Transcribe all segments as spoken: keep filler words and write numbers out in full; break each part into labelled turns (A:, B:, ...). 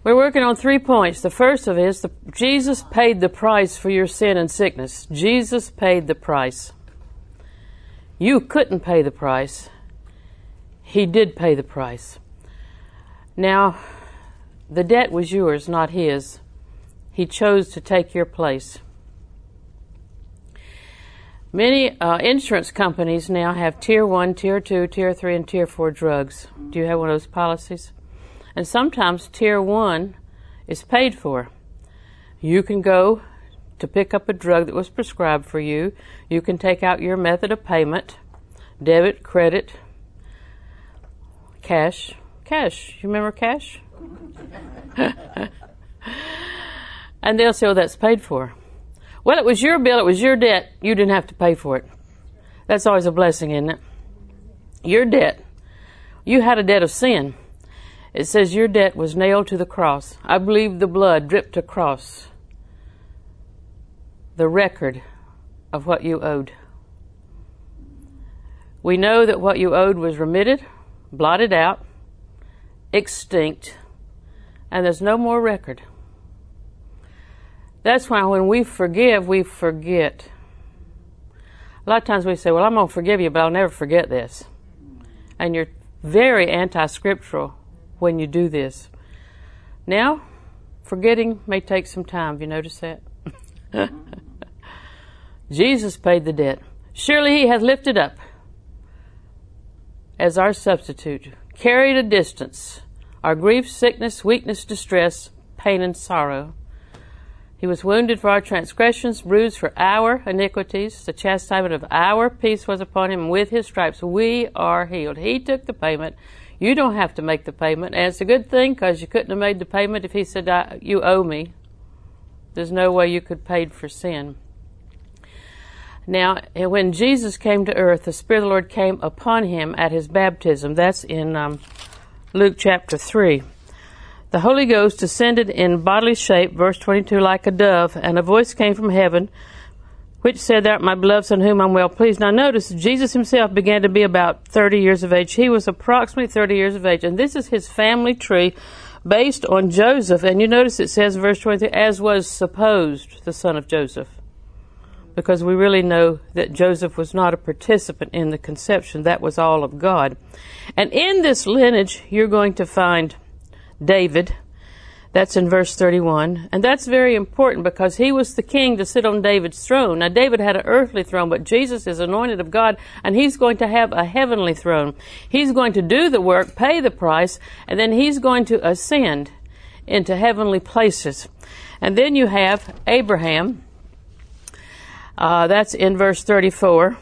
A: We're working on three points. The first of it is the, Jesus paid the price for your sin and sickness. Jesus paid the price. You couldn't pay the price. He did pay the price. Now, the debt was yours, not his. He chose to take your place. Many uh, insurance companies now have Tier one, Tier two, Tier three, and Tier four drugs. Do you have one of those policies? And sometimes Tier one is paid for. You can go to pick up a drug that was prescribed for you. You can take out your method of payment, debit, credit, cash. Cash. You remember cash? And they'll say, oh, that's paid for. Well, it was your bill. It was your debt. You didn't have to pay for it. That's always a blessing, isn't it? Your debt. You had a debt of sin. It says your debt was nailed to the cross. I believe the blood dripped across the record of what you owed. We know that what you owed was remitted, blotted out, extinct, and there's no more record. That's why when we forgive, we forget. A lot of times we say, well, I'm going to forgive you, but I'll never forget this. And you're very anti-scriptural when you do this. Now, forgetting may take some time. Have you noticed that? Jesus paid the debt. Surely he hath lifted up as our substitute, carried a distance, our grief, sickness, weakness, distress, pain, and sorrow. He was wounded for our transgressions, bruised for our iniquities. The chastisement of our peace was upon him, and with his stripes we are healed. He took the payment. You don't have to make the payment. And it's a good thing, because you couldn't have made the payment if he said, I, you owe me. There's no way you could pay for sin. Now, when Jesus came to earth, the Spirit of the Lord came upon him at his baptism. That's in um, Luke chapter three. The Holy Ghost descended in bodily shape, verse twenty-two, like a dove, and a voice came from heaven, which said, Thou art my beloved Son, whom I'm well pleased. Now notice, Jesus himself began to be about thirty years of age. He was approximately thirty years of age, and this is his family tree based on Joseph. And you notice it says, verse twenty-three, as was supposed, the son of Joseph. Because we really know that Joseph was not a participant in the conception. That was all of God. And in this lineage, you're going to find David. That's in verse thirty-one. And that's very important because he was the king to sit on David's throne. Now, David had an earthly throne, but Jesus is anointed of God, and he's going to have a heavenly throne. He's going to do the work, pay the price, and then he's going to ascend into heavenly places. And then you have Abraham. Uh, that's in verse thirty-four.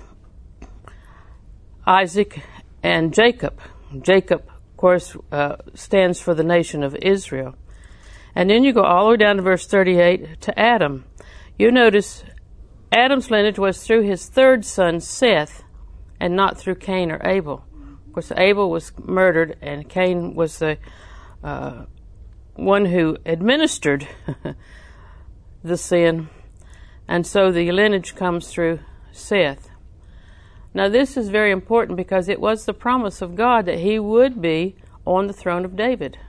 A: Isaac and Jacob. Jacob, of course, uh, stands for the nation of Israel. And then you go all the way down to verse thirty-eight to Adam. You notice Adam's lineage was through his third son, Seth, and not through Cain or Abel. Of course, Abel was murdered, and Cain was the uh, one who administered the sin. And so the lineage comes through Seth. Now this is very important because it was the promise of God that he would be on the throne of David.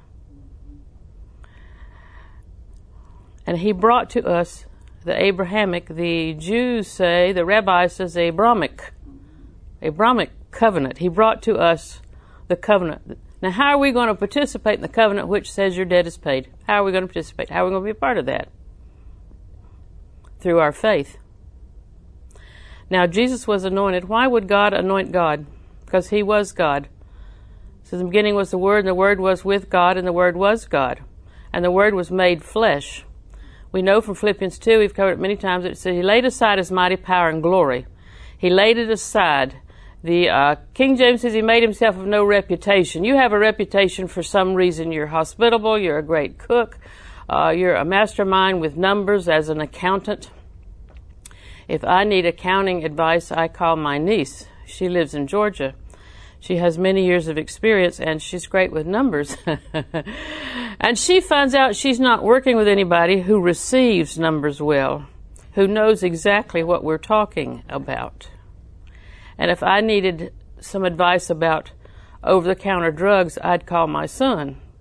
A: And he brought to us the Abrahamic, the Jews say, the rabbis says Abrahamic, Abrahamic covenant. He brought to us the covenant. Now how are we going to participate in the covenant which says your debt is paid? How are we going to participate? How are we going to be a part of that? Through our faith. Now, Jesus was anointed. Why would God anoint God? Because he was God. It says in the beginning was the Word, and the Word was with God, and the Word was God. And the Word was made flesh. We know from Philippians two, we've covered it many times, it says he laid aside his mighty power and glory. He laid it aside. The uh, King James says he made himself of no reputation. You have a reputation for some reason. You're hospitable, you're a great cook, Uh, you're a mastermind with numbers as an accountant. If I need accounting advice, I call my niece. She lives in Georgia. She has many years of experience, and she's great with numbers. And she finds out she's not working with anybody who receives numbers well, who knows exactly what we're talking about. And if I needed some advice about over-the-counter drugs, I'd call my son.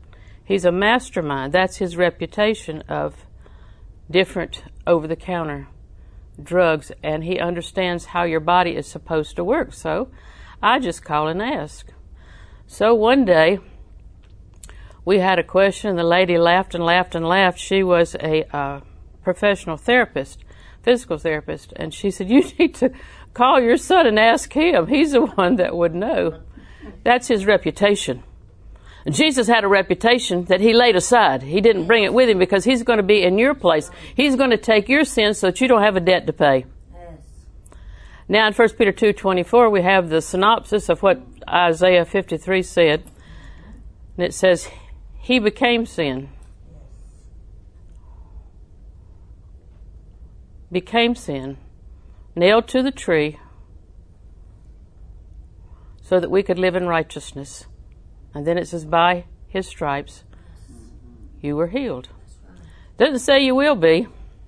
A: He's a mastermind. That's his reputation of different over-the-counter drugs, and he understands how your body is supposed to work. So I just call and ask. So one day we had a question, and the lady laughed and laughed and laughed. She was a uh, professional therapist, physical therapist, and she said, you need to call your son and ask him. He's the one that would know. That's his reputation. Jesus had a reputation that he laid aside. He didn't bring it with him because he's going to be in your place. He's going to take your sins so that you don't have a debt to pay. Yes. Now in First Peter two twenty-four we have the synopsis of what Isaiah fifty-three said. And it says, he became sin. Became sin. Nailed to the tree so that we could live in righteousness. And then it says, by his stripes, you were healed. Doesn't say you will be.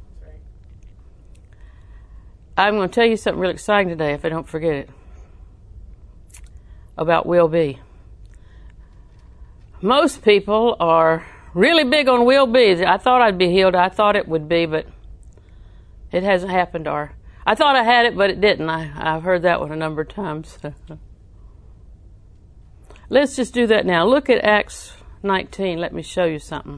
A: I'm going to tell you something real exciting today, if I don't forget it, about will be. Most people are really big on will be. I thought I'd be healed. I thought it would be, but it hasn't happened. Or I thought I had it, but it didn't. I, I've heard that one a number of times. Let's just do that now. Look at Acts nineteen. Let me show you something.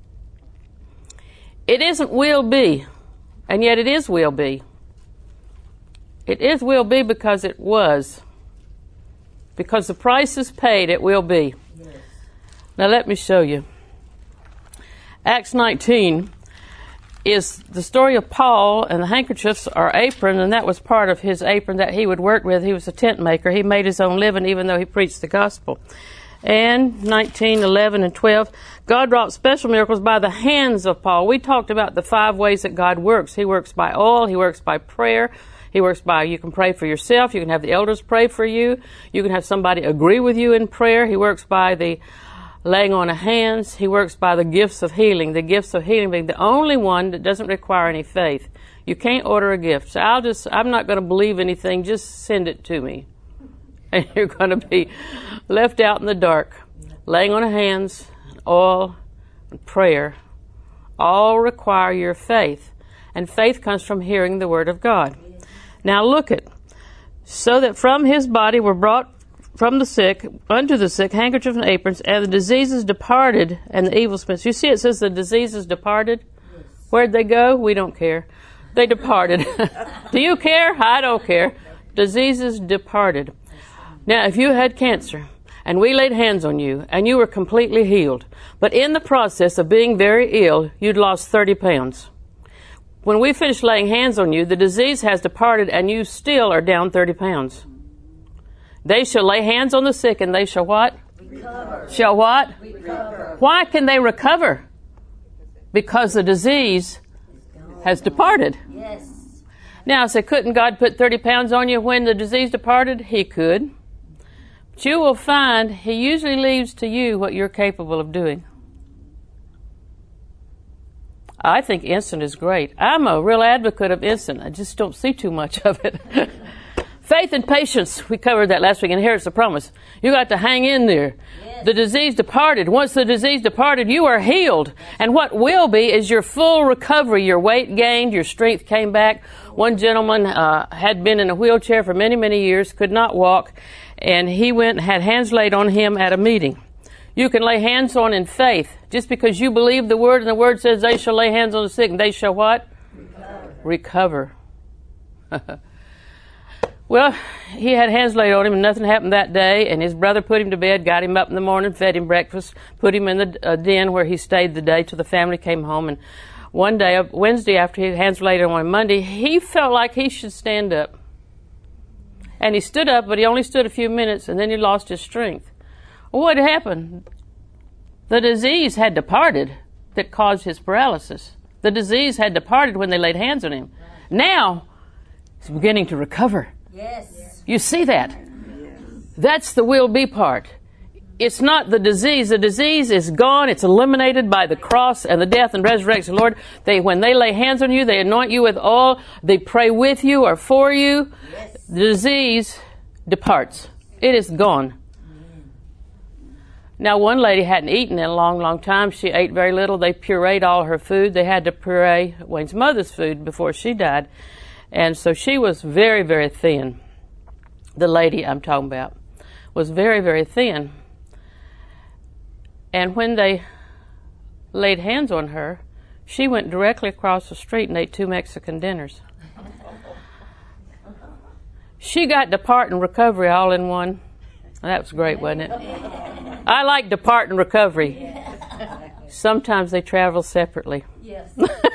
A: It isn't will be, and yet it is will be. It is will be because it was. Because the price is paid, it will be. Yes. Now let me show you. Acts nineteen is the story of Paul, and the handkerchiefs are apron, and that was part of his apron that he would work with. He was a tent maker. He made his own living even though he preached the gospel. And nineteen, eleven, and twelve, God wrought special miracles by the hands of Paul. We talked about the five ways that God works. He works by oil. He works by prayer. He works by, you can pray for yourself. You can have the elders pray for you. You can have somebody agree with you in prayer. He works by the laying on of hands. He works by the gifts of healing. The gifts of healing being the only one that doesn't require any faith. You can't order a gift. So I'll just, I'm not going to believe anything. Just send it to me. And you're going to be left out in the dark. Laying on of hands, oil, and prayer all require your faith. And faith comes from hearing the word of God. Now look at, so that from his body were brought from the sick, unto the sick, handkerchiefs and aprons, and the diseases departed, and the evil spirits. You see it says the diseases departed? Yes. Where'd they go? We don't care. They departed. Do you care? I don't care. Diseases departed. Now, if you had cancer, and we laid hands on you, and you were completely healed, but in the process of being very ill, you'd lost thirty pounds. When we finish laying hands on you, the disease has departed, and you still are down thirty pounds. They shall lay hands on the sick, and they shall what? Recover. Shall what? Recover. Why can they recover? Because the disease has departed. Yes. Now, I say, couldn't God put thirty pounds on you when the disease departed? He could. But you will find he usually leaves to you what you're capable of doing. I think instant is great. I'm a real advocate of instant. I just don't see too much of it. Faith and patience, we covered that last week, and here's the promise. You got to hang in there. Yes. The disease departed. Once the disease departed, you are healed. And what will be is your full recovery. Your weight gained, your strength came back. One gentleman uh, had been in a wheelchair for many, many years, could not walk, and he went and had hands laid on him at a meeting. You can lay hands on in faith. Just because you believe the word, and the word says they shall lay hands on the sick, and they shall what? Recover. Recover. Well, he had hands laid on him, and nothing happened that day, and his brother put him to bed, got him up in the morning, fed him breakfast, put him in the uh, den where he stayed the day till the family came home. And one day, Wednesday, after his hands laid on him, Monday, he felt like he should stand up. And he stood up, but he only stood a few minutes, and then he lost his strength. Well, what happened? The disease had departed that caused his paralysis. The disease had departed when they laid hands on him. Now, he's beginning to recover. Yes. You see that? Yes. That's the will be part. It's not the disease. The disease is gone. It's eliminated by the cross and the death and resurrection. Lord, they, when they lay hands on you, they anoint you with oil. They pray with you or for you. Yes. The disease departs. It is gone. Now, one lady hadn't eaten in a long, long time. She ate very little. They pureed all her food. They had to puree Wayne's mother's food before she died. And so she was very, very thin. The lady I'm talking about was very, very thin. And when they laid hands on her, she went directly across the street and ate two Mexican dinners. She got depart and recovery all in one. That was great, wasn't it? I like depart and recovery. Sometimes they travel separately.
B: Yes.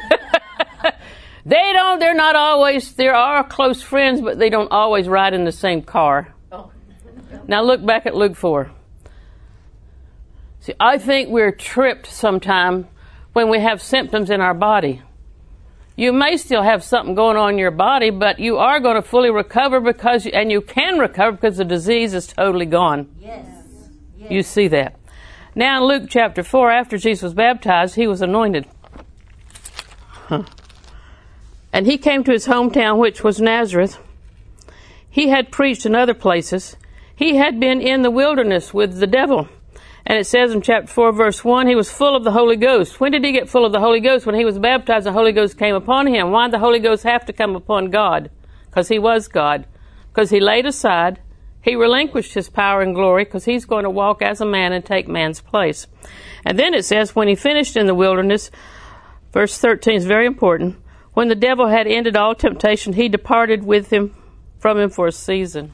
A: They don't, they're not always, they are close friends, but they don't always ride in the same car.
B: Oh.
A: Now look back at Luke four. See, I think we're tripped sometime when we have symptoms in our body. You may still have something going on in your body, but you are going to fully recover because, and you can recover because the disease is totally gone.
B: Yes. Yes.
A: You see that. Now in Luke chapter four, after Jesus was baptized, he was anointed. Huh. And he came to his hometown, which was Nazareth. He had preached in other places. He had been in the wilderness with the devil. And it says in chapter four, verse one, he was full of the Holy Ghost. When did he get full of the Holy Ghost? When he was baptized, the Holy Ghost came upon him. Why did the Holy Ghost have to come upon God? Because he was God. Because he laid aside, he relinquished his power and glory, because he's going to walk as a man and take man's place. And then it says, when he finished in the wilderness, verse thirteen is very important, when the devil had ended all temptation, he departed with him from him for a season.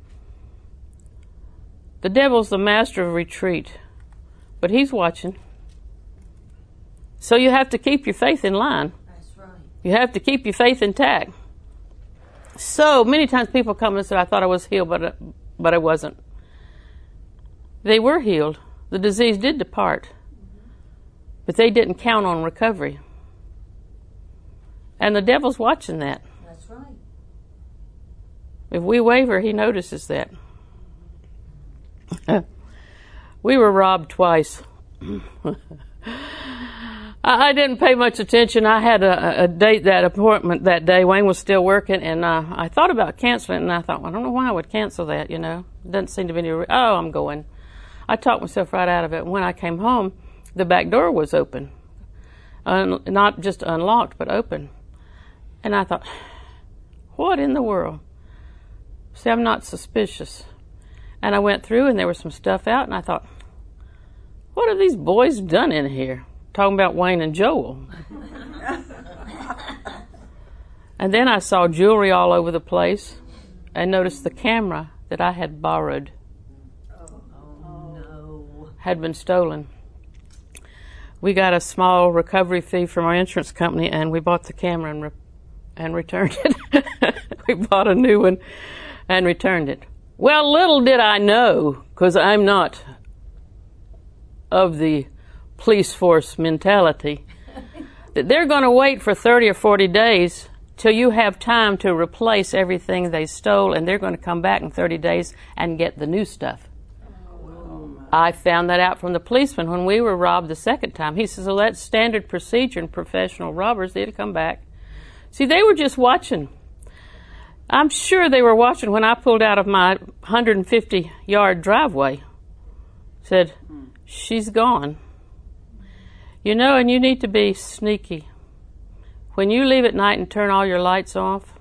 A: The devil's the master of retreat, but he's watching. So you have to keep your faith in line.
B: That's right.
A: You have to keep your faith intact. So many times people come and say, I thought I was healed, but, but I wasn't. They were healed. The disease did depart, but they didn't count on recovery. And the devil's watching that.
B: That's right.
A: If we waver, he notices that. We were robbed twice. I didn't pay much attention. I had a, a date, that appointment that day. Wayne was still working, and uh, I thought about canceling it, and I thought, well, I don't know why I would cancel that, you know. It doesn't seem to be any, re- oh, I'm going. I talked myself right out of it. When I came home, the back door was open. Un- not just unlocked, but open. And I thought, what in the world? See, I'm not suspicious. And I went through, and there was some stuff out, and I thought, what have these boys done in here? Talking about Wayne and Joel. And then I saw jewelry all over the place and noticed the camera that I had borrowed
B: Oh, no.
A: had been stolen. We got a small recovery fee from our insurance company, and we bought the camera and, re- and returned it. We bought a new one and returned it. Well, little did I know, because I'm not of the police force mentality, that they're going to wait for thirty or forty days till you have time to replace everything they stole, and they're going to come back in thirty days and get the new stuff.
B: Oh,
A: I found that out from the policeman when we were robbed the second time. He says, well, that's standard procedure in professional robbers. They'd come back. See, they were just watching. I'm sure they were watching when I pulled out of my one hundred fifty yard driveway. Said, she's gone. You know, and you need to be sneaky. When you leave at night and turn all your lights off,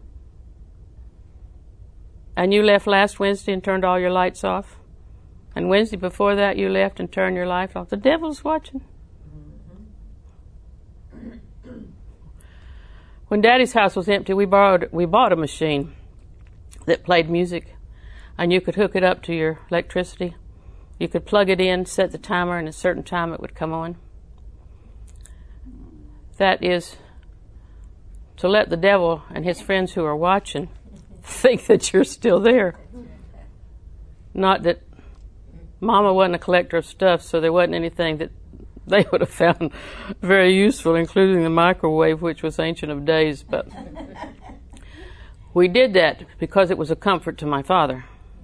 A: and you left last Wednesday and turned all your lights off, and Wednesday before that you left and turned your light off, the devil's watching. When Daddy's house was empty, we borrowed, we bought a machine that played music, and you could hook it up to your electricity. You could plug it in, set the timer, and at a certain time it would come on. That is to let the devil and his friends who are watching think that you're still there. Not that Mama wasn't a collector of stuff, so there wasn't anything that they would have found very useful, including the microwave, which was ancient of days. But we did that because it was a comfort to my father.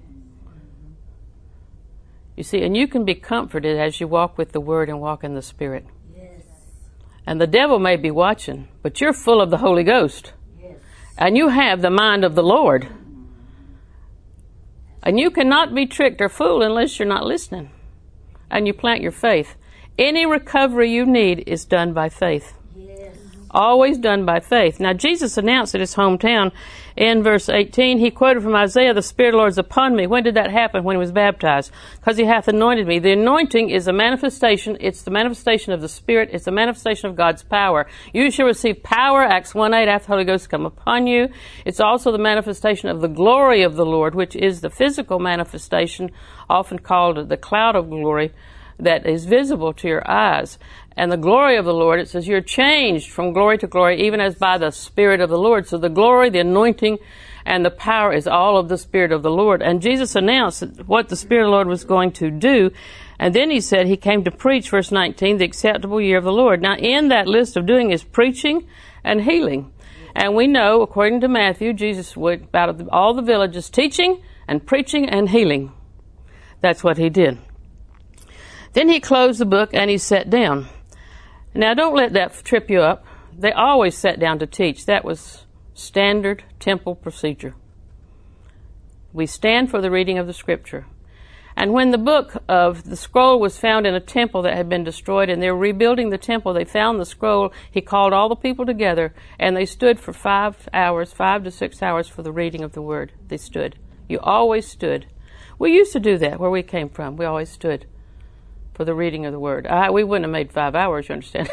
A: You see, and you can be comforted as you walk with the Word and walk in the Spirit.
B: yes.
A: And the devil may be watching, but you're full of the Holy Ghost.
B: Yes.
A: And you have the mind of the Lord. And you cannot be tricked or fooled unless you're not listening. and you plant your faith. Any recovery you need is done by faith.
B: Yes.
A: Always done by faith. Now, Jesus announced at his hometown in verse eighteen, he quoted from Isaiah, the Spirit of the Lord is upon me. When did that happen? When he was baptized. Because he hath anointed me. The anointing is a manifestation. It's the manifestation of the Spirit. It's the manifestation of God's power. You shall receive power, Acts one eight, after the Holy Ghost come upon you. It's also the manifestation of the glory of the Lord, which is the physical manifestation, often called the cloud of glory, that is visible to your eyes. And the glory of the Lord, it says you're changed from glory to glory, even as by the Spirit of the Lord. So the glory, the anointing, and the power is all of the Spirit of the Lord. And Jesus announced what the Spirit of the Lord was going to do. And then he said he came to preach, verse nineteen, the acceptable year of the Lord. Now in that list of doing is preaching and healing. And we know, according to Matthew, Jesus went about all the villages teaching and preaching and healing. That's what he did. Then he closed the book and he sat down. Now, don't let that trip you up. They always sat down to teach. That was standard temple procedure. We stand for the reading of the Scripture. And when the book of the scroll was found in a temple that had been destroyed, and they were rebuilding the temple, they found the scroll. He called all the people together, and they stood for five hours, five to six hours for the reading of the Word. They stood. You always stood. We used to do that where we came from. We always stood for the reading of the Word. I, we wouldn't have made five hours, you understand?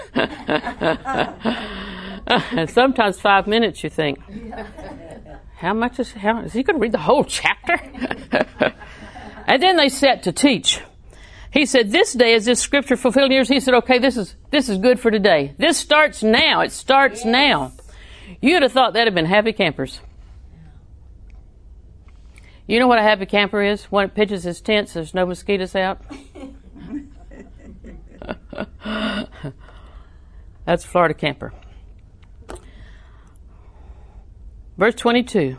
A: And sometimes five minutes, you think. How much is, how, is he going to read the whole chapter? And then they sat to teach. He said, this day is this Scripture fulfilled in yours. He said, okay, this is, this is good for today. This starts now. It starts yes. now. You'd have thought that'd have been happy campers. You know what a happy camper is? When it pitches his tent, so there's no mosquitoes out. That's Florida camper. Verse twenty-two.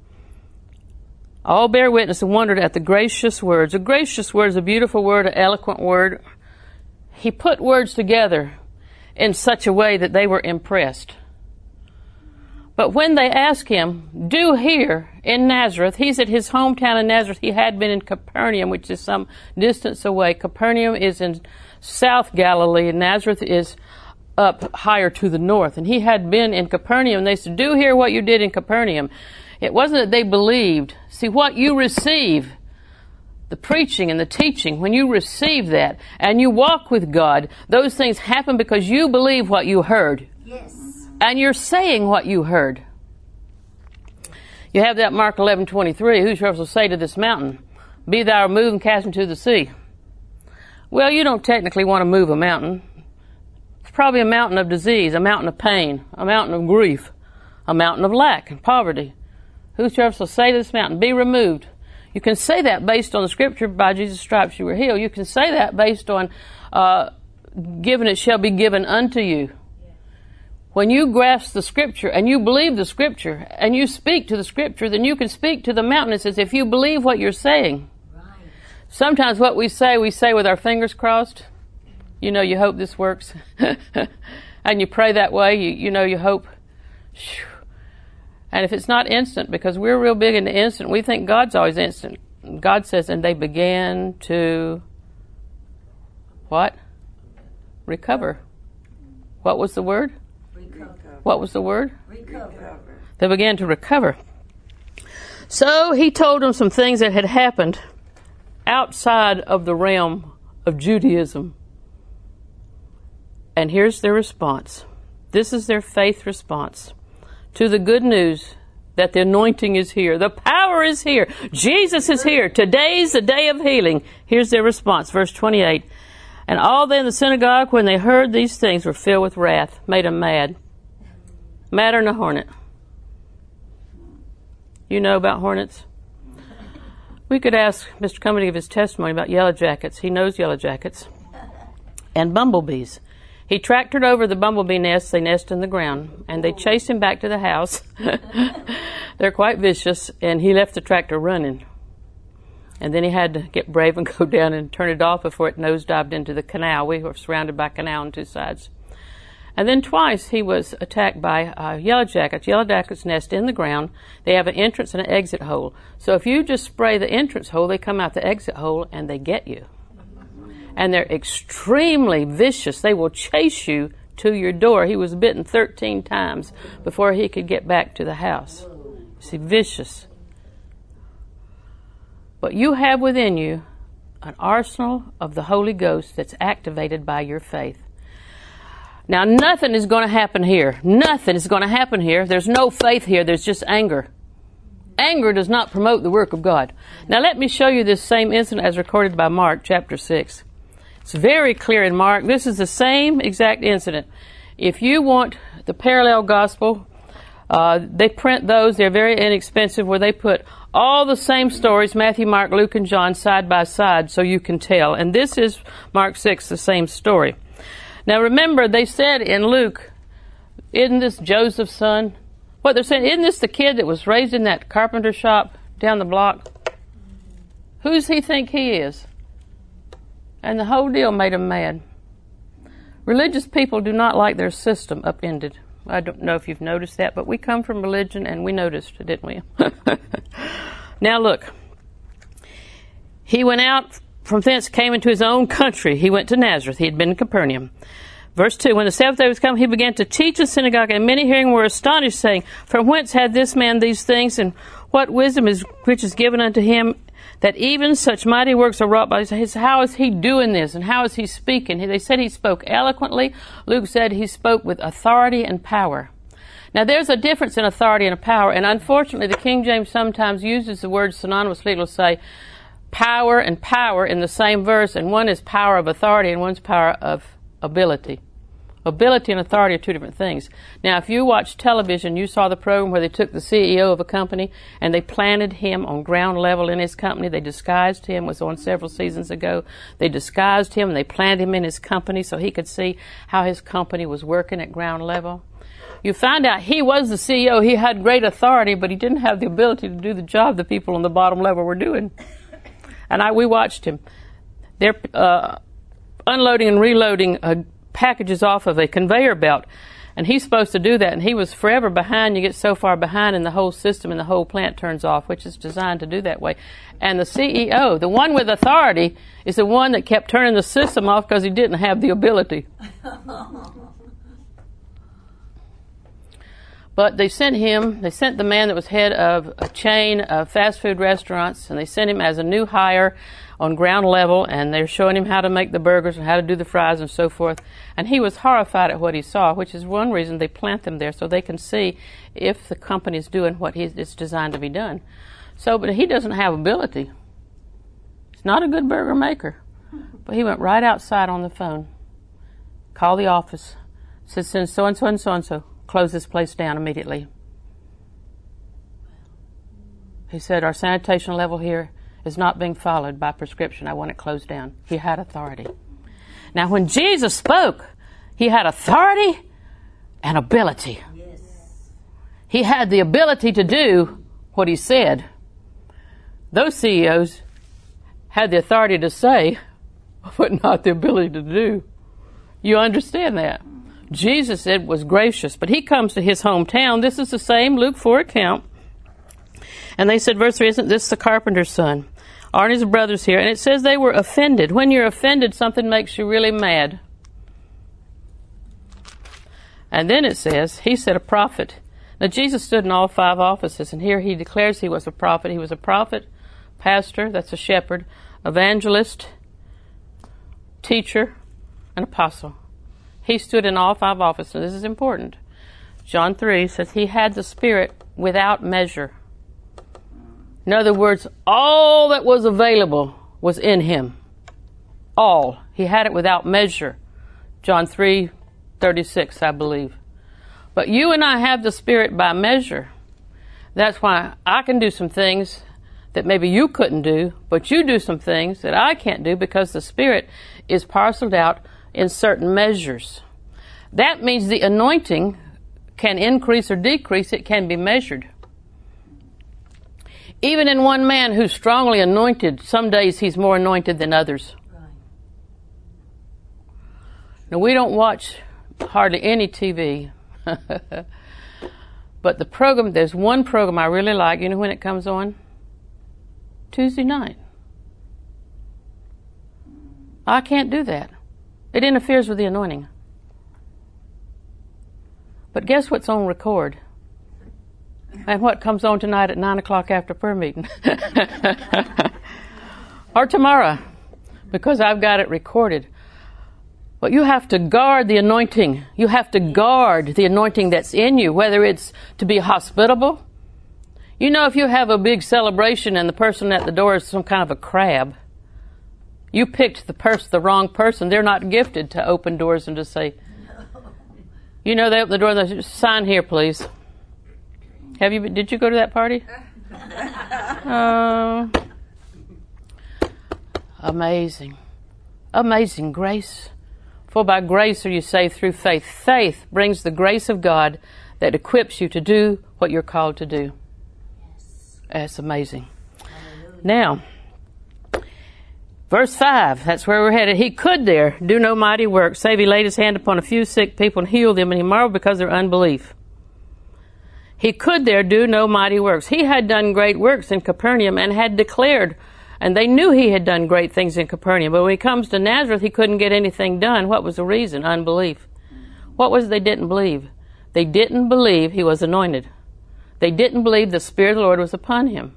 A: All bear witness and wondered at the gracious words. A gracious word is a beautiful word, an eloquent word. He put words together in such a way that they were impressed. But when they asked him, do here in Nazareth, he's at his hometown in Nazareth. He had been in Capernaum, which is some distance away. Capernaum is in South Galilee, and Nazareth is up higher to the north. And he had been in Capernaum, and they said, do here what you did in Capernaum. It wasn't that they believed. See, what you receive, the preaching and the teaching, when you receive that and you walk with God, those things happen because you believe what you heard.
B: Yes.
A: And you're saying what you heard. You have that Mark eleven twenty-three. Whosoever will say to this mountain, be thou removed and cast into the sea. Well, you don't technically want to move a mountain. It's probably a mountain of disease, a mountain of pain, a mountain of grief, a mountain of lack and poverty. Whosoever shall say to this mountain, be removed. You can say that based on the Scripture, by Jesus' stripes you were healed. You can say that based on, uh, given it shall be given unto you. When you grasp the Scripture and you believe the Scripture and you speak to the Scripture, then you can speak to the mountain. It says, if you believe what you're saying. Right. Sometimes what we say, we say with our fingers crossed. You know, you hope this works. And you pray that way. You, you know, you hope. And if it's not instant, because we're real big into instant, we think God's always instant. God says, and they began to, what? Recover. What was the word?
B: Recover.
A: What was the word?
B: Recover.
A: They began to recover. So he told them some things that had happened outside of the realm of Judaism. And here's their response. This is their faith response to the good news that the anointing is here. The power is here. Jesus is here. Today's the day of healing. Here's their response. Verse twenty-eight. And all they in the synagogue, when they heard these things, were filled with wrath, made them mad. Madder than a hornet. You know about hornets? We could ask Mister Cumming to give his testimony about yellow jackets. He knows yellow jackets. And bumblebees. He tractored over the bumblebee nests. They nest in the ground. And they chased him back to the house. They're quite vicious. And he left the tractor running. And then he had to get brave and go down and turn it off before it nosedived into the canal. We were surrounded by canal on two sides. And then twice he was attacked by uh, yellow jackets. Yellow jackets nest in the ground. They have an entrance and an exit hole. So if you just spray the entrance hole, they come out the exit hole and they get you. And they're extremely vicious. They will chase you to your door. He was bitten thirteen times before he could get back to the house. See, vicious. But you have within you an arsenal of the Holy Ghost that's activated by your faith. Now, nothing is going to happen here. Nothing is going to happen here. There's no faith here. There's just anger. Anger does not promote the work of God. Now, let me show you this same incident as recorded by Mark chapter six. It's very clear in Mark. This is the same exact incident. If you want the parallel gospel, uh, they print those. They're very inexpensive, where they put all the same stories, Matthew, Mark, Luke, and John, side by side, so you can tell. And this is Mark six, the same story. Now remember, they said in Luke, isn't this Joseph's son? What they're saying, isn't this the kid that was raised in that carpenter shop down the block? Who does he think he is? And the whole deal made him mad. Religious people do not like their system upended. I don't know if you've noticed that, but we come from religion and we noticed, didn't we? Now look. He went out from thence, came into his own country. He went to Nazareth. He had been in Capernaum. Verse two, when the Sabbath day was come, he began to teach in the synagogue, and many hearing were astonished, saying, from whence had this man these things, and what wisdom is which is given unto him, that even such mighty works are wrought by his? How is he doing this, and how is he speaking? They said he spoke eloquently. Luke said he spoke with authority and power. Now, there's a difference in authority and power, and unfortunately, the King James sometimes uses the word synonymously. It'll say power and power in the same verse, and one is power of authority and one's power of ability. Ability and authority are two different things. Now, if you watch television, you saw the program where they took the C E O of a company and they planted him on ground level in his company. They disguised him. It was on several seasons ago. They disguised him and they planted him in his company so he could see how his company was working at ground level. You find out he was the C E O. He had great authority, but he didn't have the ability to do the job the people on the bottom level were doing. And I, we watched him. They're uh, unloading and reloading uh, packages off of a conveyor belt, and he's supposed to do that, and he was forever behind. You get so far behind, and the whole system and the whole plant turns off, which is designed to do that way. And the C E O, the one with authority, is the one that kept turning the system off because he didn't have the ability. But they sent him, they sent the man that was head of a chain of fast food restaurants, and they sent him as a new hire on ground level, and they're showing him how to make the burgers and how to do the fries and so forth. And he was horrified at what he saw, which is one reason they plant them there, so they can see if the company is doing what it's designed to be done. So, but he doesn't have ability. He's not a good burger maker. But he went right outside on the phone, called the office, said, send so-and-so and so-and-so. Close this place down immediately. He said, our sanitation level here is not being followed by prescription. I want it closed down. He had authority. Now, when Jesus spoke, he had authority and ability.
B: Yes.
A: He had the ability to do what he said. Those C E Os had the authority to say, but not the ability to do. You understand that? Jesus said was gracious, but he comes to his hometown. This is the same Luke four account. And they said, verse three, isn't this the carpenter's son? Aren't his brothers here? And it says they were offended. When you're offended, something makes you really mad. And then it says, he said a prophet. Now Jesus stood in all five offices, and here he declares he was a prophet. He was a prophet, pastor, that's a shepherd, evangelist, teacher, and apostle. He stood in all five offices. This is important. John three says he had the Spirit without measure. In other words, all that was available was in him. All. He had it without measure. John three thirty-six, I believe. But you and I have the Spirit by measure. That's why I can do some things that maybe you couldn't do, but you do some things that I can't do because the Spirit is parceled out in certain measures. That means the anointing can increase or decrease. It can be measured. Even in one man who's strongly anointed, some days he's more anointed than others.
B: Right.
A: Now, we don't watch hardly any T V. But the program, there's one program I really like. You know when it comes on? Tuesday night. I can't do that. It interferes with the anointing. But guess what's on record? And what comes on tonight at nine o'clock after prayer meeting? Or tomorrow, because I've got it recorded. But you have to guard the anointing. You have to guard the anointing that's in you, whether it's to be hospitable. You know, if you have a big celebration and the person at the door is some kind of a crab, you picked the person, the wrong person. They're not gifted to open doors and to say, you know, they open the door and they say, sign here, please. Have you? Did you go to that party? Uh, amazing. Amazing grace. For by grace are you saved through faith. Faith brings the grace of God that equips you to do what you're called to do. Yes. That's amazing. Hallelujah. Now, verse five, that's where we're headed. He could there do no mighty work, save he laid his hand upon a few sick people and healed them, and he marveled because of their unbelief. He could there do no mighty works. He had done great works in Capernaum and had declared, and they knew he had done great things in Capernaum. But when he comes to Nazareth, he couldn't get anything done. What was the reason? Unbelief. What was it they didn't believe? They didn't believe he was anointed. They didn't believe the Spirit of the Lord was upon him.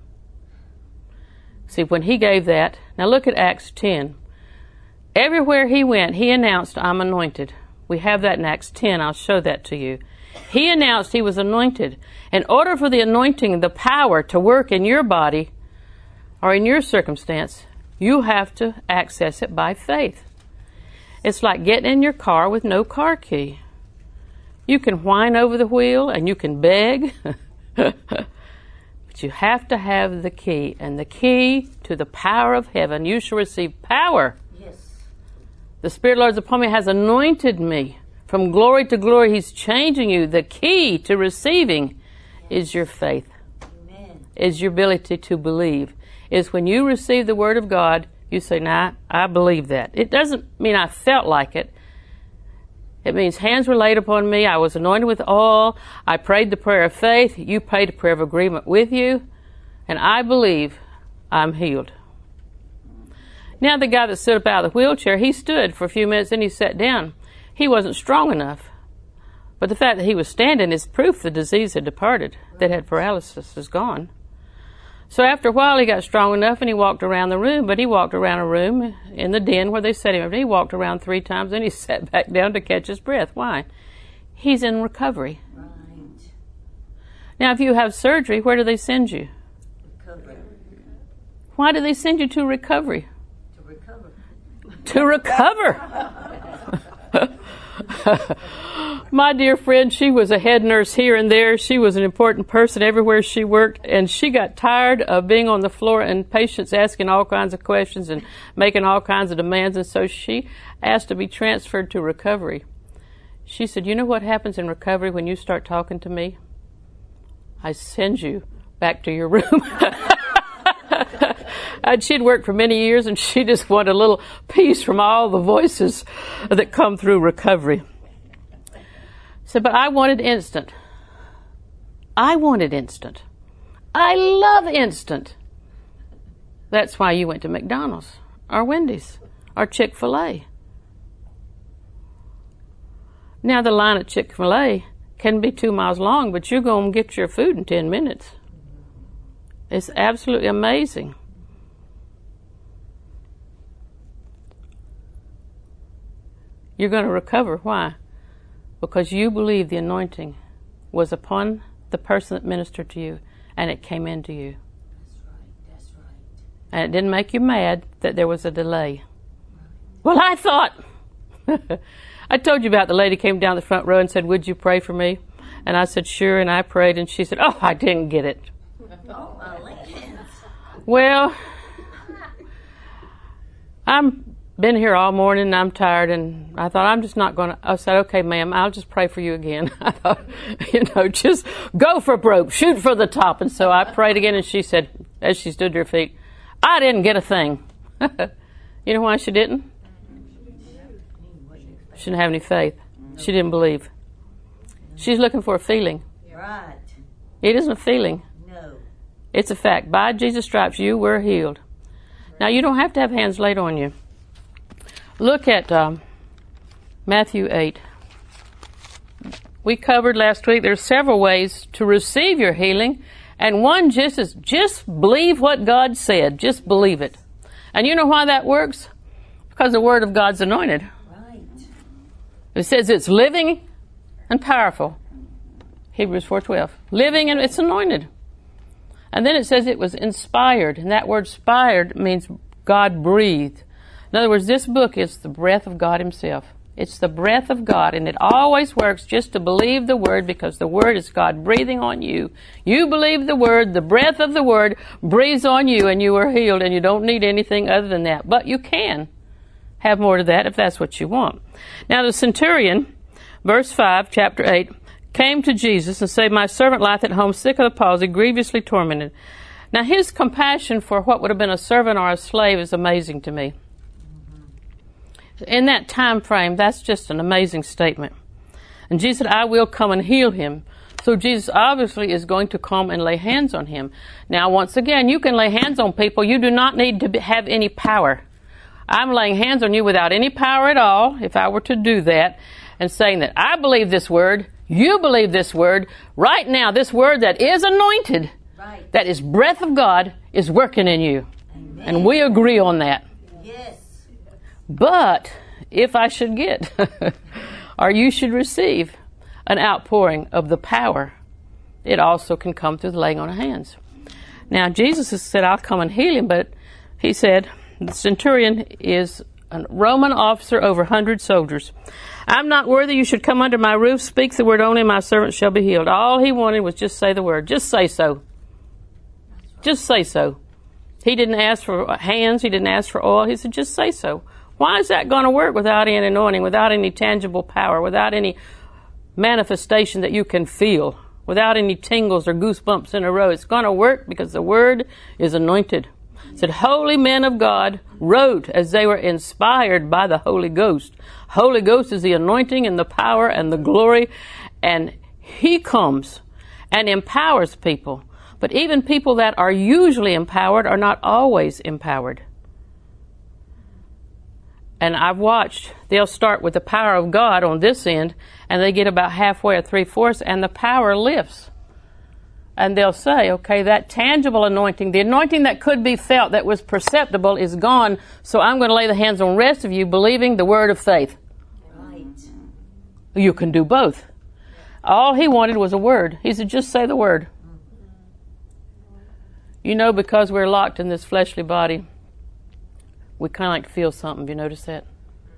A: See, when he gave that, now look at Acts ten. Everywhere he went, he announced, I'm anointed. We have that in Acts ten. I'll show that to you. He announced he was anointed. In order for the anointing, the power to work in your body or in your circumstance, you have to access it by faith. It's like getting in your car with no car key. You can whine over the wheel and you can beg, but you have to have the key. And the key to the power of heaven, you shall receive power. Yes. The Spirit of the Lord is upon me, has anointed me. From glory to glory, He's changing you. The key to receiving is your faith. Amen. Is your ability to believe. Is when you receive the Word of God, you say, nah, I believe that. It doesn't mean I felt like it. It means hands were laid upon me. I was anointed with oil. I prayed the prayer of faith. You prayed a prayer of agreement with you. And I believe I'm healed. Now the guy that stood up out of the wheelchair, he stood for a few minutes and he sat down. He wasn't strong enough. But the fact that he was standing is proof the disease had departed, that had paralysis is gone. So after a while he got strong enough and he walked around the room, but he walked around a room in the den where they set him. He walked around three times and he sat back down to catch his breath. Why? He's in recovery. Right. Now if you have surgery, where do they send you? Recovery. Why do they send you to recovery? To recover. To recover. My dear friend, she was a head nurse here and there. She was an important person everywhere she worked, and she got tired of being on the floor and patients asking all kinds of questions and making all kinds of demands, and so she asked to be transferred to recovery. She said, you know what happens in recovery when you start talking to me? I send you back to your room. And she'd worked for many years, and she just wanted a little peace from all the voices that come through recovery. So, but I wanted instant. I wanted instant. I love instant. That's why you went to McDonald's or Wendy's or Chick-fil-A. Now the line at Chick-fil-A can be two miles long, but you're going to get your food in ten minutes. It's absolutely amazing. You're going to recover. Why? Because you believe the anointing was upon the person that ministered to you, and it came into you. That's right. That's right. And it didn't make you mad that there was a delay. Right. Well, I thought. I told you about the lady came down the front row and said, would you pray for me? And I said, sure, and I prayed, and she said, oh, I didn't get it. Oh, well, I'm been here all morning and I'm tired, and I thought I'm just not going to. I said, okay, ma'am, I'll just pray for you again. I thought, you know, just go for broke, shoot for the top. And so I prayed again, and she said, as she stood to her feet, I didn't get a thing. You know why she didn't? She didn't have any faith. She didn't believe. She's looking for a feeling.
B: Right.
A: It isn't a feeling.
B: No.
A: It's a fact. By Jesus' stripes, you were healed. Now, you don't have to have hands laid on you. Look at um, Matthew eight. We covered last week there's several ways to receive your healing, and one just is just believe what God said. Just believe it. And you know why that works? Because the Word of God's anointed.
B: Right.
A: It says it's living and powerful. Hebrews four twelve. Living and it's anointed. And then it says it was inspired. And that word inspired means God breathed. In other words, this book is the breath of God Himself. It's the breath of God. And it always works just to believe the Word, because the Word is God breathing on you. You believe the Word, the breath of the Word breathes on you, and you are healed. And you don't need anything other than that. But you can have more to that if that's what you want. Now the centurion, verse five, chapter eight, came to Jesus and said, "My servant lieth at home, sick of the palsy, grievously tormented." Now his compassion for what would have been a servant or a slave is amazing to me. In that time frame, that's just an amazing statement. And Jesus said, "I will come and heal him." So Jesus obviously is going to come and lay hands on him. Now once again, you can lay hands on people. You do not need to be, have any power. I'm laying hands on you without any power at all, if I were to do that, and saying that I believe this word, you believe this word. Right now, this word that is anointed,
B: Right.
A: that is breath of God, is working in you.
B: Amen.
A: And we agree on that.
B: Yes.
A: But if I should get, or you should receive, an outpouring of the power, it also can come through the laying on of hands. Now, Jesus has said, "I'll come and heal him," but he said, the centurion is a Roman officer over a hundred soldiers. "I'm not worthy you should come under my roof. Speak the word only, my servant shall be healed." All he wanted was just say the word. Just say so. Just say so. He didn't ask for hands. He didn't ask for oil. He said, just say so. Why is that going to work without any anointing, without any tangible power, without any manifestation that you can feel, without any tingles or goosebumps in a row? It's going to work because the word is anointed. It said, holy men of God wrote as they were inspired by the Holy Ghost. Holy Ghost is the anointing and the power and the glory, and He comes and empowers people. But even people that are usually empowered are not always empowered. And I've watched, they'll start with the power of God on this end, and they get about halfway or three-fourths, and the power lifts. And they'll say, okay, that tangible anointing, the anointing that could be felt, that was perceptible, is gone, so I'm going to lay the hands on the rest of you, believing the word of faith.
B: Right.
A: You can do both. All he wanted was a word. He said, just say the word. You know, because we're locked in this fleshly body, we kind of like to feel something. Have you noticed that?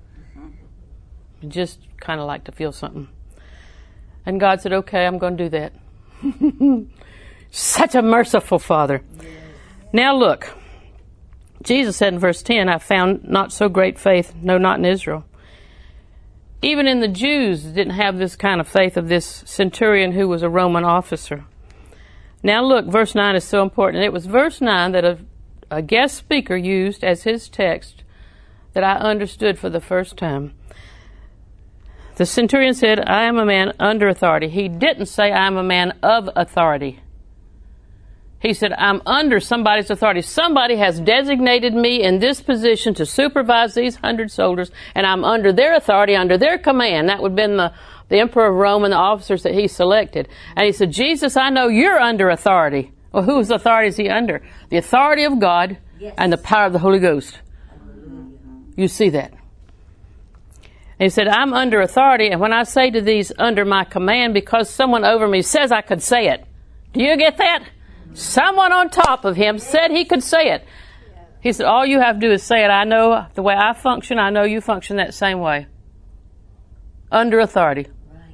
A: We just kind of like to feel something. And God said, okay, I'm going to do that. Such a merciful Father. Yes. Now look, Jesus said in verse ten, I found not so great faith, no, not in Israel. Even in the Jews didn't have this kind of faith of this centurion who was a Roman officer. Now look, verse nine is so important. It was verse nine that a, a guest speaker used as his text that I understood for the first time. The centurion said, I am a man under authority. He didn't say, I am a man of authority. He said, I'm under somebody's authority. Somebody has designated me in this position to supervise these hundred soldiers, and I'm under their authority, under their command. That would have been the, the emperor of Rome and the officers that he selected. And he said, Jesus, I know you're under authority. Well, whose authority is he under? The authority of God, yes, and the power of the Holy Ghost. Hallelujah. You see that? And he said, I'm under authority, and when I say to these under my command, because someone over me says I could say it. Do you get that? Someone on top of him said he could say it. He said, all you have to do is say it. I know the way I function, I know you function that same way. Under authority. Right.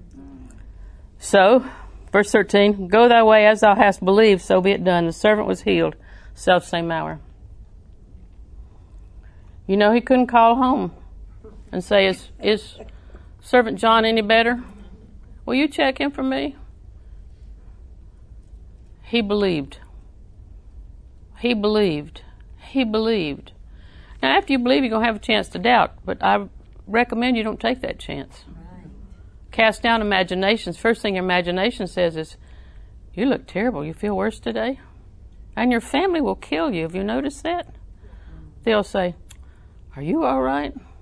A: So, verse thirteen, go thy way as thou hast believed, so be it done. The servant was healed, self same hour. You know, he couldn't call home and say, is, is servant John any better? Will you check in for me? He believed. He believed. He believed. Now, after you believe, you're going to have a chance to doubt, but I recommend you don't take that chance. Right. Cast down imaginations. First thing your imagination says is, you look terrible. You feel worse today? And your family will kill you. Have you noticed that? They'll say, are you all right?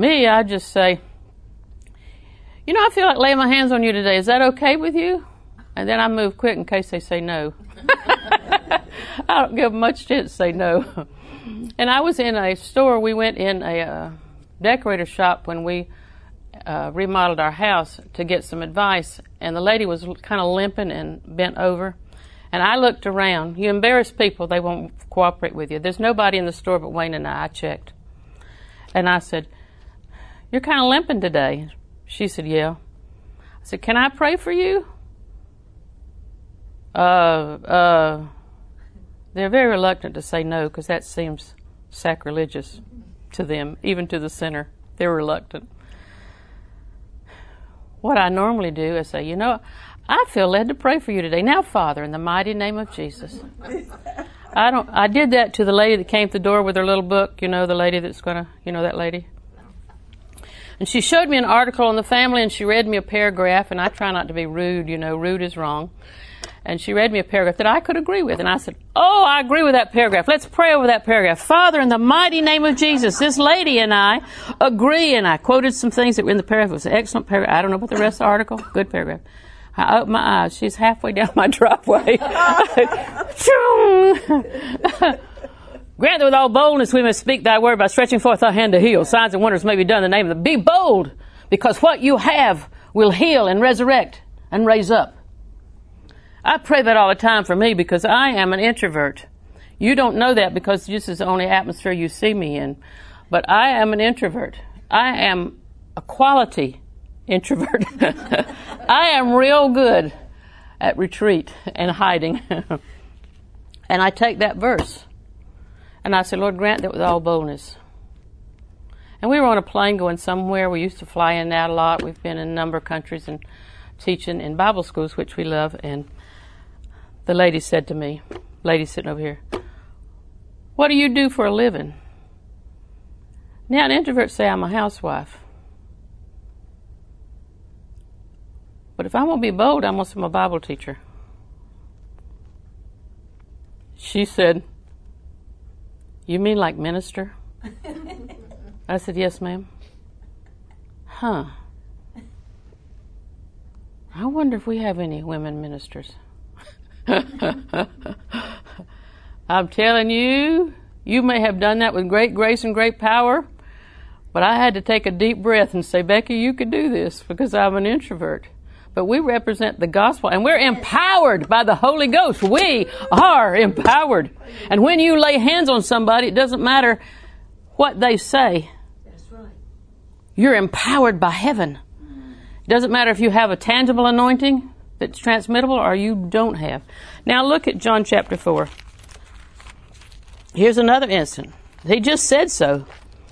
A: Me, I just say, you know, I feel like laying my hands on you today. Is that okay with you? And then I move quick in case they say no. I don't give them much chance to say no. And I was in a store. We went in a uh, decorator shop when we uh, remodeled our house to get some advice. And the lady was kind of limping and bent over. And I looked around. You embarrass people, they won't cooperate with you. There's nobody in the store but Wayne and I. I checked. And I said, you're kind of limping today. She said, yeah. I said, can I pray for you? Uh, uh, they're very reluctant to say no because that seems sacrilegious to them, even to the sinner. They're reluctant. What I normally do is say, you know, I feel led to pray for you today. Now, Father, in the mighty name of Jesus. I don't. I did that to the lady that came to the door with her little book. You know, the lady that's going to, you know, that lady. And she showed me an article on the family, and she read me a paragraph, and I try not to be rude. You know, rude is wrong. And she read me a paragraph that I could agree with. And I said, oh, I agree with that paragraph. Let's pray over that paragraph. Father, in the mighty name of Jesus, this lady and I agree. And I quoted some things that were in the paragraph. It was an excellent paragraph. I don't know about the rest of the article. Good paragraph. I opened my eyes. She's halfway down my driveway. Grant that with all boldness we may speak thy word by stretching forth our hand to heal. Signs and wonders may be done in the name of the. Be bold, because what you have will heal and resurrect and raise up. I pray that all the time for me because I am an introvert. You don't know that because this is the only atmosphere you see me in. But I am an introvert. I am a quality introvert. I am real good at retreat and hiding. And I take that verse and I say, Lord, grant that with all boldness. And we were on a plane going somewhere. We used to fly in and out a lot. We've been in a number of countries and teaching in Bible schools, which we love. And the lady said to me, lady sitting over here, what do you do for a living? Now, an introvert say, I'm a housewife. But if I'm going to be bold, I'm going to be a Bible teacher. She said, you mean like minister? I said, yes, ma'am. Huh. I wonder if we have any women ministers. I'm telling you, you may have done that with great grace and great power, but I had to take a deep breath and say, Becky, you could do this because I'm an introvert. But we represent the gospel, and we're empowered by the Holy Ghost. We are empowered. And when you lay hands on somebody, it doesn't matter what they say.
B: That's right.
A: You're empowered by heaven. It doesn't matter if you have a tangible anointing that's transmittable or you don't have. Now look at John chapter four. Here's another instant. He just said so.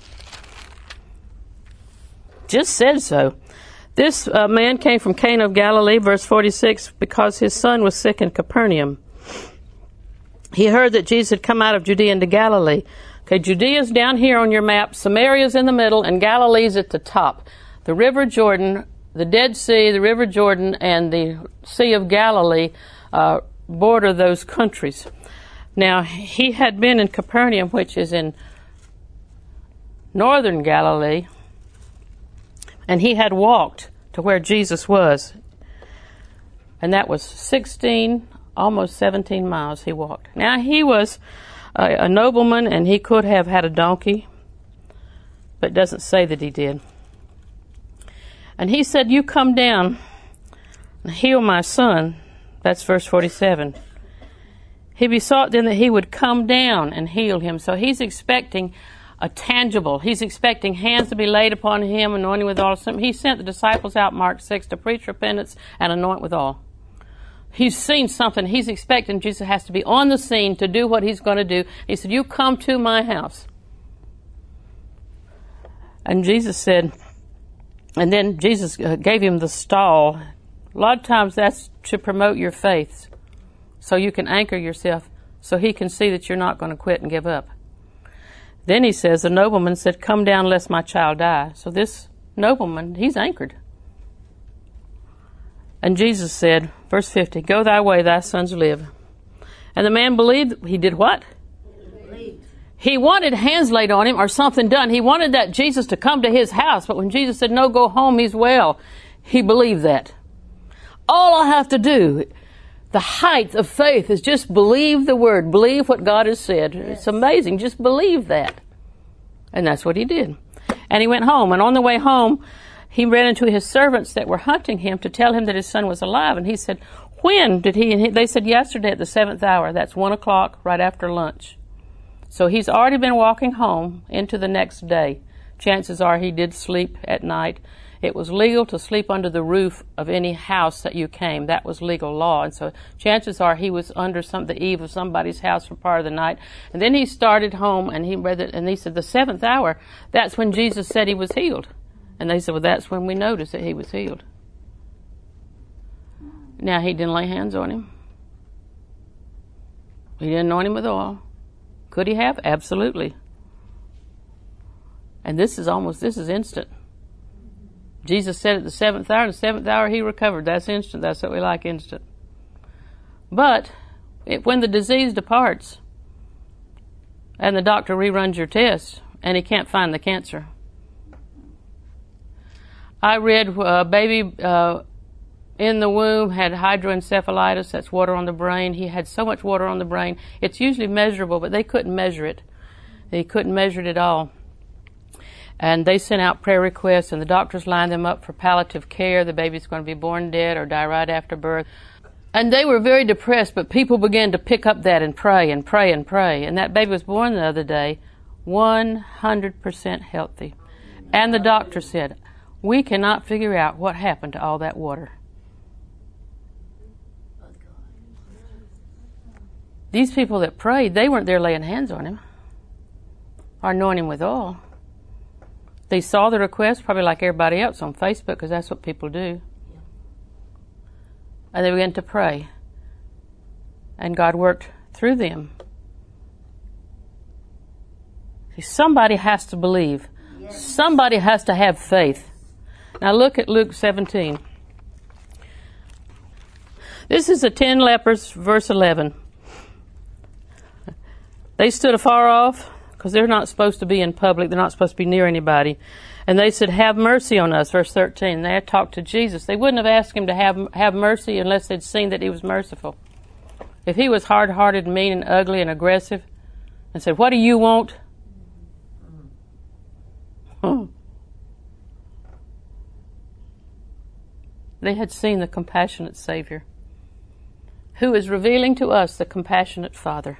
A: Just said so. This uh, man came from Cana of Galilee, verse forty-six, because his son was sick in Capernaum. He heard that Jesus had come out of Judea into Galilee. Okay, Judea's down here on your map, Samaria's in the middle, and Galilee's at the top. The River Jordan, the Dead Sea, the River Jordan, and the Sea of Galilee uh, border those countries. Now, he had been in Capernaum, which is in northern Galilee, and he had walked to where Jesus was. And that was sixteen, almost seventeen miles he walked. Now, he was a, a nobleman, and he could have had a donkey, but it doesn't say that he did. And he said, you come down and heal my son. That's verse forty-seven. He besought then that he would come down and heal him. So he's expecting a tangible. He's expecting hands to be laid upon him, anointing with oil. He sent the disciples out, Mark six, to preach repentance and anoint with oil. He's seen something. He's expecting Jesus has to be on the scene to do what he's going to do. He said, you come to my house. And Jesus said, and then Jesus gave him the stall. A lot of times that's to promote your faith, so you can anchor yourself, so he can see that you're not going to quit and give up. Then he says, the nobleman said, come down lest my child die. So this nobleman, he's anchored. And Jesus said, verse fifty, go thy way, thy sons live. And the man believed. He did what?
B: Believed.
A: He wanted hands laid on him or something done. He wanted that Jesus to come to his house. But when Jesus said, no, go home, he's well, he believed that. All I have to do, the height of faith, is just believe the word. Believe what God has said. Yes. It's amazing. Just believe that. And that's what he did. And he went home. And on the way home, he ran into his servants that were hunting him to tell him that his son was alive. And he said, when did he? And he, they said, yesterday at the seventh hour. That's one o'clock right after lunch. So he's already been walking home into the next day. Chances are he did sleep at night. It was legal to sleep under the roof of any house that you came. That was legal law. And so chances are he was under some, the eave of somebody's house for part of the night. And then he started home and he read it, and he said, the seventh hour, that's when Jesus said he was healed. And they said, well, that's when we noticed that he was healed. Now, he didn't lay hands on him. He didn't anoint him with oil. Could he have? Absolutely. And this is almost, this is instant. Jesus said at the seventh hour, the seventh hour he recovered. That's instant. That's what we like, instant. But it, when the disease departs and the doctor reruns your test and he can't find the cancer. I read a uh, baby uh, in the womb had hydroencephalitis, that's water on the brain. He had so much water on the brain. It's usually measurable, but they couldn't measure it. They couldn't measure it at all. And they sent out prayer requests, and the doctors lined them up for palliative care. The baby's going to be born dead or die right after birth. And they were very depressed, but people began to pick up that and pray and pray and pray. And that baby was born the other day, one hundred percent healthy. And the doctor said, we cannot figure out what happened to all that water. These people that prayed, they weren't there laying hands on him or anointing him with oil. They saw the request, probably like everybody else on Facebook, because that's what people do. And they began to pray. And God worked through them. See, somebody has to believe. Yes. Somebody has to have faith. Now look at Luke seventeen. This is the ten lepers, verse eleven. They stood afar off, because they're not supposed to be in public. They're not supposed to be near anybody. And they said, have mercy on us, verse thirteen. They had talked to Jesus. They wouldn't have asked him to have have mercy unless they'd seen that he was merciful. If he was hard-hearted, mean, and ugly, and aggressive, and said, what do you want? Hmm. They had seen the compassionate Savior, who is revealing to us the compassionate Father.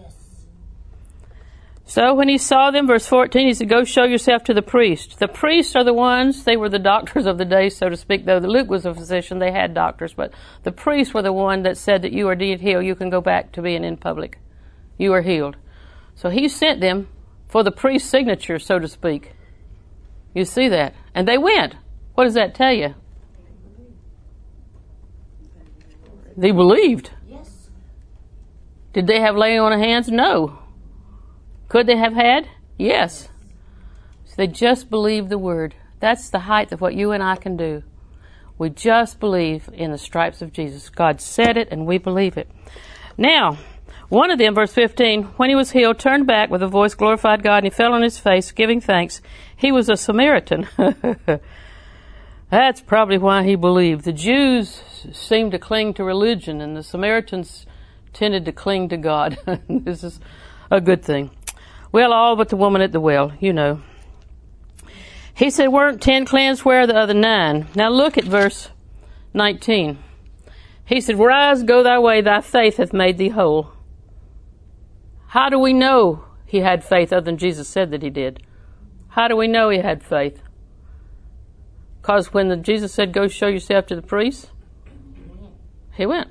A: So when he saw them, verse fourteen, he said, go show yourself to the priest. The priests are the ones, they were the doctors of the day, so to speak. Though Luke was a physician, they had doctors. But the priests were the one that said that you are indeed healed. You can go back to being in public. You are healed. So he sent them for the priest's signature, so to speak. You see that? And they went. What does that tell you? They believed. Yes. Did they have laying on of hands? No. Could they have had? Yes. So they just believed the word. That's the height of what you and I can do. We just believe in the stripes of Jesus. God said it and we believe it. Now, one of them, verse fifteen, when he was healed, turned back with a voice, glorified God, and he fell on his face, giving thanks. He was a Samaritan. That's probably why he believed. The Jews seemed to cling to religion, and the Samaritans tended to cling to God. This is a good thing. Well, all but the woman at the well, you know. He said, weren't ten cleansed? Where are the other nine? Now look at verse nineteen. He said, rise, go thy way, thy faith hath made thee whole. How do we know he had faith other than Jesus said that he did? How do we know he had faith? Because when the, Jesus said, go show yourself to the priest, he went.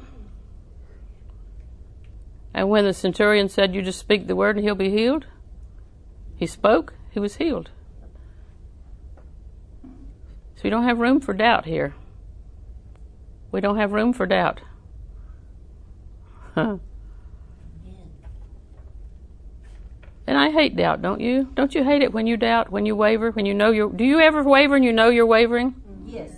A: And when the centurion said, you just speak the word and he'll be healed, he spoke, he was healed. So we don't have room for doubt here. We don't have room for doubt. Huh. And I hate doubt, don't you? Don't you hate it when you doubt, when you waver, when you know you're... Do you ever waver and you know you're wavering?
B: Yes.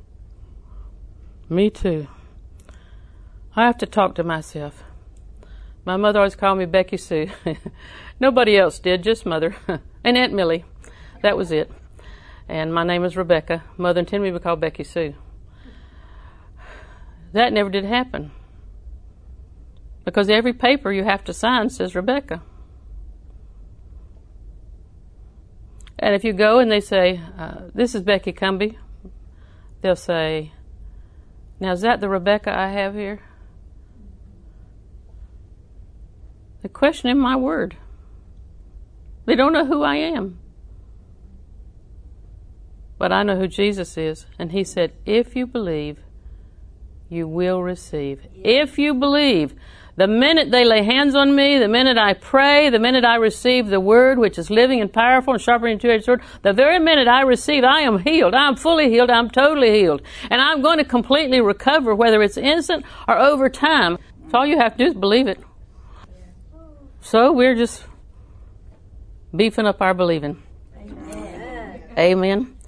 A: Me too. I have to talk to myself. My mother always called me Becky Sue. Nobody else did, just Mother. And Aunt Millie. That was it. And my name is Rebecca. Mother intended me to be called Becky Sue. That never did happen. Because every paper you have to sign says Rebecca. And if you go and they say, uh, this is Becky Cumby, they'll say, now is that the Rebecca I have here? They're questioning my word. They don't know who I am. But I know who Jesus is. And he said, if you believe, you will receive. If you believe. The minute they lay hands on me, the minute I pray, the minute I receive the word, which is living and powerful and sharper than a two-edged sword, the very minute I receive, I am healed. I'm fully healed. I'm totally healed. And I'm going to completely recover, whether it's instant or over time. So all you have to do is believe it. So we're just beefing up our believing.
B: Amen.
A: Amen.